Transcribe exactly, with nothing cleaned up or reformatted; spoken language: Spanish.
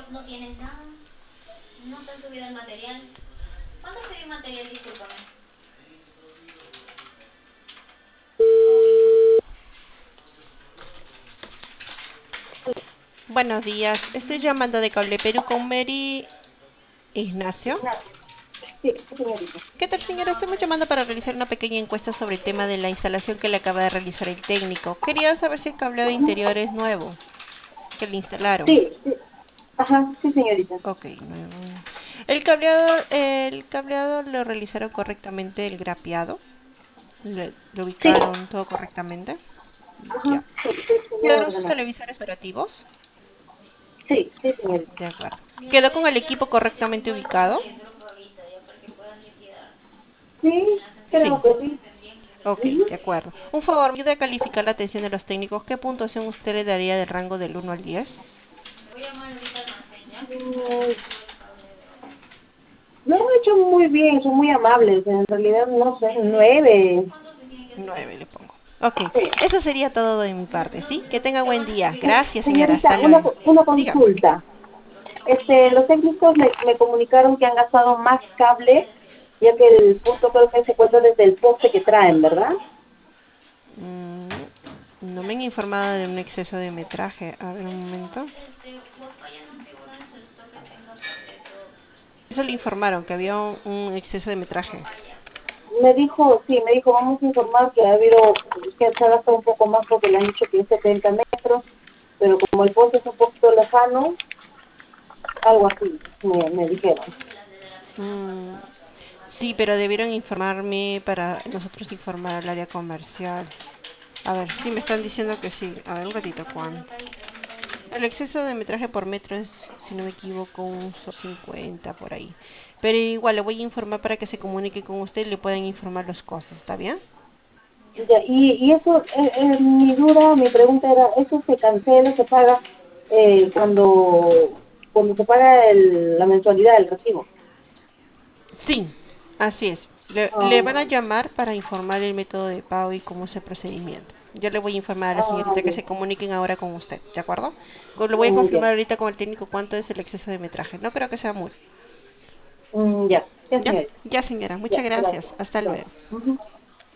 No tienes nada. No te han subido el material. ¿Cuánto subió el material? Discúlpame. Buenos días, estoy llamando de Cable Perú con Mary Ignacio. Sí, señorita. ¿Qué tal, señora? Estamos llamando para realizar una pequeña encuesta sobre el tema de la instalación que le acaba de realizar el técnico. Quería saber si el cableado interior es nuevo, que le instalaron. Sí, sí. Ajá, sí, señorita. Ok, nuevo. El cableado, el cableado lo realizaron correctamente, el grapeado. Le- lo Sí, ubicaron todo correctamente. ajá, Ya. sí, sí, sí, muy ¿Quedaron sus ordenado. televisores operativos? Sí, sí, señorita. De acuerdo. ¿Quedó con el equipo correctamente ubicado? Sí, creo Sí. que sí. Ok, Ujú. de acuerdo. Un favor, ¿me ayuda a calificar la atención de los técnicos? ¿Qué puntuación usted le daría del rango del uno al diez? Mm, Lo han hecho muy bien, son muy amables. En realidad, no sé, nueve. nueve le pongo. Ok, Sí. eso sería todo de mi parte, ¿sí? Que tenga buen día. Gracias, señora. Hasta Señorita, una, luego. una Dígame. consulta. Este, los técnicos me, me comunicaron que han gastado más cable, ya que el punto creo que se encuentra desde el poste que traen, ¿verdad? Mm, no me han informado de un exceso de metraje. A ver, un momento. Eso le informaron, que había un, un exceso de metraje. Me dijo, sí, me dijo, vamos a informar que ha habido, que se ha gastado un poco más porque le han dicho que es setenta metros, pero como el poste es un poquito lejano, algo así, me, me dijeron. Mm, sí, pero debieron informarme para nosotros informar al área comercial. A ver, sí, me están diciendo que sí. A ver, un ratito, ¿cuánto? El exceso de metraje por metro es, si no me equivoco, un so- cincuenta por ahí. Pero igual le voy a informar para que se comunique con usted y le puedan informar los costos, ¿está bien? Ya, y, y eso, eh, eh, mi duda, mi pregunta era, ¿eso se cancela, se paga eh, cuando, cuando se paga el, la mensualidad del recibo? Sí, así es. Le, le van a Ah, llamar para informar el método de pago y cómo es el procedimiento. Yo le voy a informar a la ah, señorita que ya. se comuniquen ahora con usted, ¿de acuerdo? Co- Le voy a Mm, ya, confirmar ahorita con el técnico cuánto es el exceso de metraje. No creo que sea mucho. Mm, ya, ya, ¿Ya? señorita, Ya, señora. ya, Muchas gracias. gracias, Hasta ya. luego. Ujú.